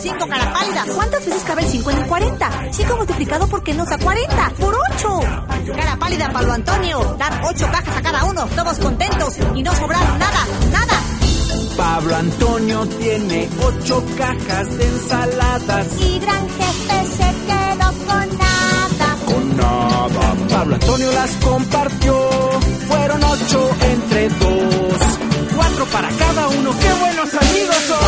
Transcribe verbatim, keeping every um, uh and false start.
cinco, cara pálida. ¿Cuántas veces cabe el cinco en el cuarenta? cinco multiplicado por qué nos da cuarenta. ¡Por ocho! Cara pálida, Pablo Antonio. Dar ocho cajas a cada uno, todos contentos y no sobraron nada, nada. Pablo Antonio tiene ocho cajas de ensaladas. Y gran jefe se quedó con nada. Con nada. Pablo Antonio las compartió. Fueron ocho entre dos. Cuatro para cada uno. ¡Qué buenos amigos son!